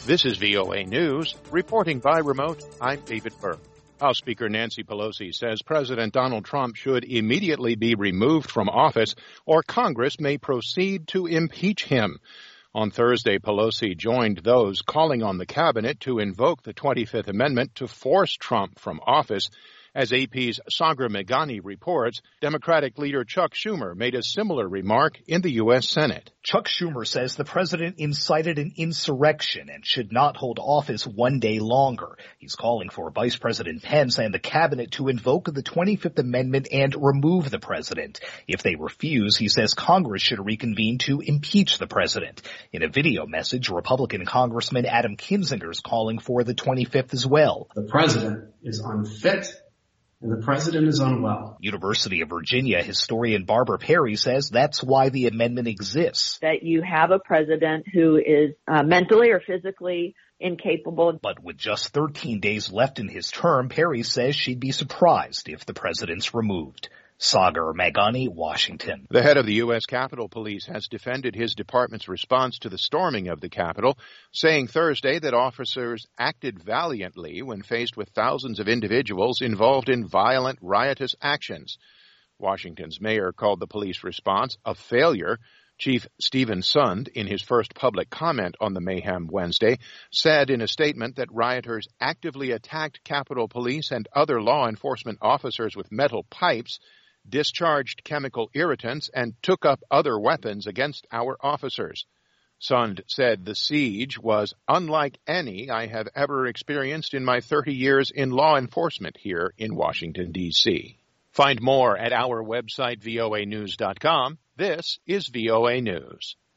This is VOA News. Reporting by remote, I'm David Burke. House Speaker Nancy Pelosi says President Donald Trump should immediately be removed from office or Congress may proceed to impeach him. On Thursday, Pelosi joined those calling on the cabinet to invoke the 25th Amendment to force Trump from office. As AP's Sagar Meghani reports, Democratic leader Chuck Schumer made a similar remark in the U.S. Senate. Chuck Schumer says the president incited an insurrection and should not hold office one day longer. He's calling for Vice President Pence and the cabinet to invoke the 25th Amendment and remove the president. If they refuse, he says Congress should reconvene to impeach the president. In a video message, Republican Congressman Adam Kinzinger is calling for the 25th as well. The president is unfit. And the president is unwell. University of Virginia historian Barbara Perry says that's why the amendment exists. That you have a president who is mentally or physically incapable. But with just 13 days left in his term, Perry says she'd be surprised if the president's removed. Sagar Meghani, Washington. The head of the U.S. Capitol Police has defended his department's response to the storming of the Capitol, saying Thursday that officers acted valiantly when faced with thousands of individuals involved in violent, riotous actions. Washington's mayor called the police response a failure. Chief Stephen Sund, in his first public comment on the mayhem Wednesday, said in a statement that rioters actively attacked Capitol Police and other law enforcement officers with metal pipes, discharged chemical irritants, and took up other weapons against our officers. Sund said the siege was unlike any I have ever experienced in my 30 years in law enforcement here in Washington, D.C. Find more at our website, voanews.com. This is VOA News.